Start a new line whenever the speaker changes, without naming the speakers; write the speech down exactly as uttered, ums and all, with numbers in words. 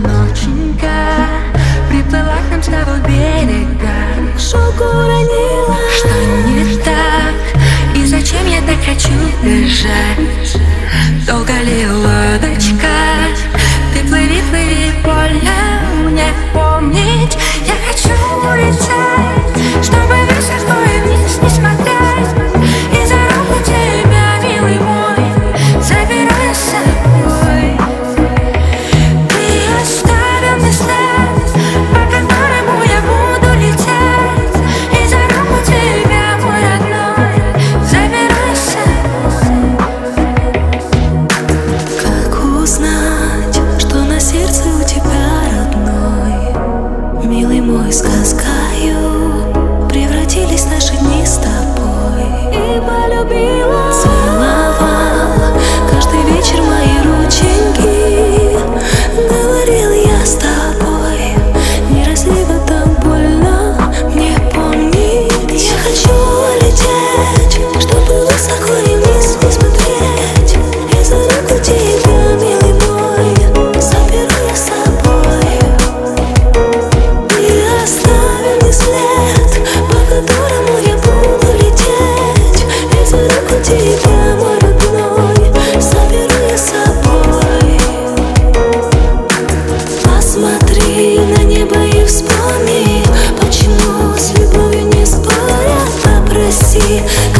ноченька приплыла к нам с того берега,
шелку уронила.
Что не так и зачем я так хочу бежать? Долго ли лодочка? Ты плыви, плыви, больно мне помнить. Я хочу улететь, чтобы высоко и вниз не смотреть, и за руку тебя, милый мой, заберу я с собой. Ты оставил мне след, по которому я буду лететь, и за руку тебя, мой родной, заберу я с собой.
Как узнать, что на сердце у тебя, родной? Милый мой, сказкою превратились наши дни с тобой. И полюбила, целовал каждый вечер мои рученьки. Говорил я с тобой, не разлива так больно мне помнить. Я хочу лететь, чтобы высоко и вниз не смотреть, и за руку тебя, милый мой, заберу я с собой. Ты оставил мне след, по которому я буду лететь, и за руку тебя, мой родной, заберу я с собой. Посмотри на небо и вспомни, почему с любовью не спорят. Попроси